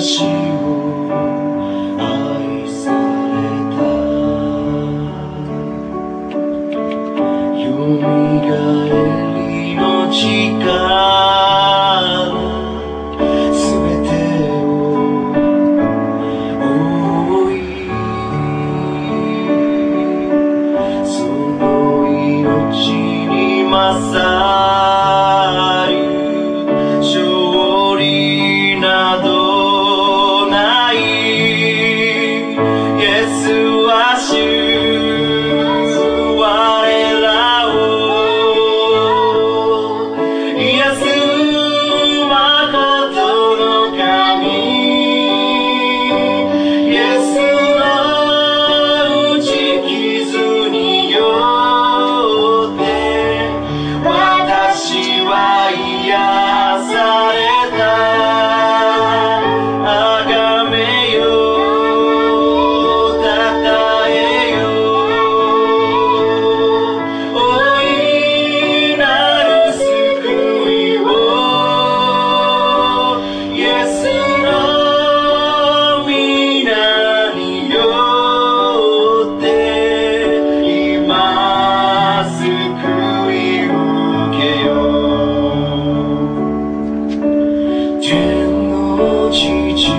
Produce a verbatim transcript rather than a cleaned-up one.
私を愛された。よみがえりの力、すべてを覆い、その命に勝る勝利などない。イエスは主、我らを癒す誠の神。イエスの打ち傷によって私は癒された。あがめよ、たたえよ、大いなる救いを。イエスの皆によって今救い受けよう。天の父